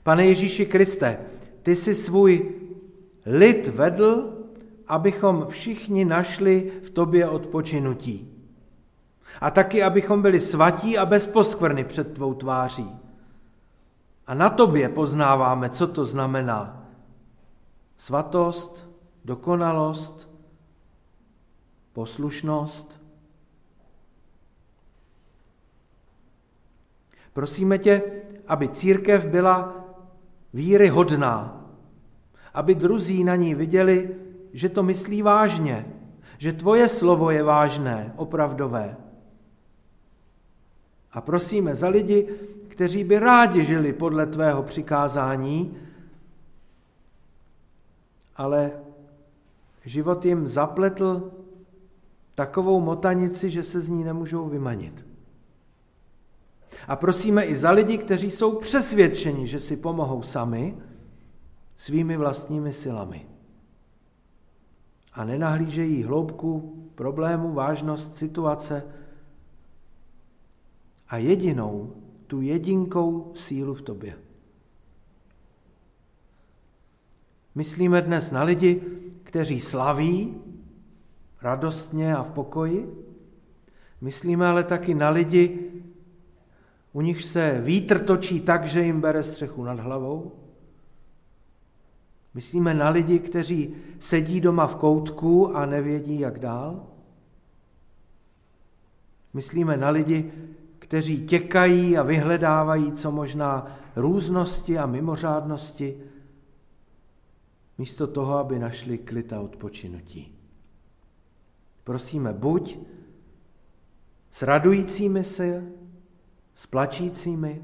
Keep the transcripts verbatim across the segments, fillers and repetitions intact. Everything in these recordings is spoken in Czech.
Pane Ježíši Kriste, ty jsi svůj lid vedl, abychom všichni našli v tobě odpočinutí. A taky, abychom byli svatí a bez poskvrny před tvou tváří. A na tobě poznáváme, co to znamená svatost, dokonalost, poslušnost. Prosíme tě, aby církev byla víry hodná, aby druzí na ní viděli, že to myslí vážně, že tvoje slovo je vážné, opravdové. A prosíme za lidi, kteří by rádi žili podle tvého přikázání, ale život jim zapletl takovou motanici, že se z ní nemůžou vymanit. A prosíme i za lidi, kteří jsou přesvědčeni, že si pomohou sami svými vlastními silami. A nenahlížejí hloubku problému, vážnost situace a jedinou, tu jedinkou sílu v tobě. Myslíme dnes na lidi, kteří slaví radostně a v pokoji. Myslíme ale taky na lidi, u nich se vítr točí tak, že jim bere střechu nad hlavou. Myslíme na lidi, kteří sedí doma v koutku a nevědí, jak dál. Myslíme na lidi, kteří těkají a vyhledávají co možná různosti a mimořádnosti, místo toho, aby našli klid a odpočinutí. Prosíme, buď s radujícími se, s plačícími,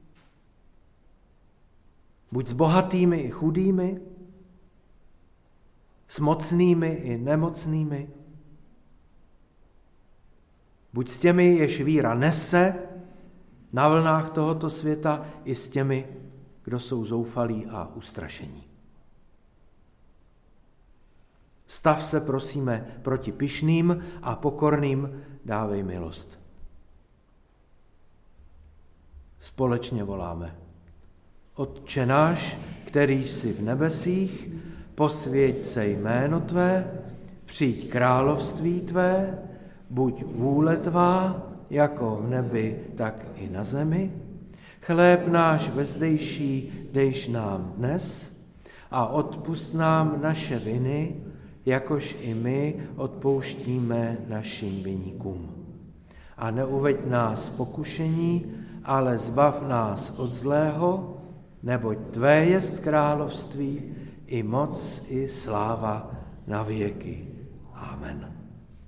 buď s bohatými i chudými, s mocnými i nemocnými, buď s těmi, jež víra nese na vlnách tohoto světa, i s těmi, kdo jsou zoufalí a ustrašení. Stav se, prosíme, proti pyšným a pokorným, dávej milost. Společně voláme. Otče náš, který jsi v nebesích, posvěť se jméno tvé, přijď království tvé, buď vůle tvá, jako v nebi, tak i na zemi. Chléb náš vezdejší dejš nám dnes a odpusť nám naše viny, jakož i my odpouštíme našim viníkům. A neuveď nás pokušení, ale zbav nás od zlého, neboť tvé jest království, i moc, i sláva na věky. Amen.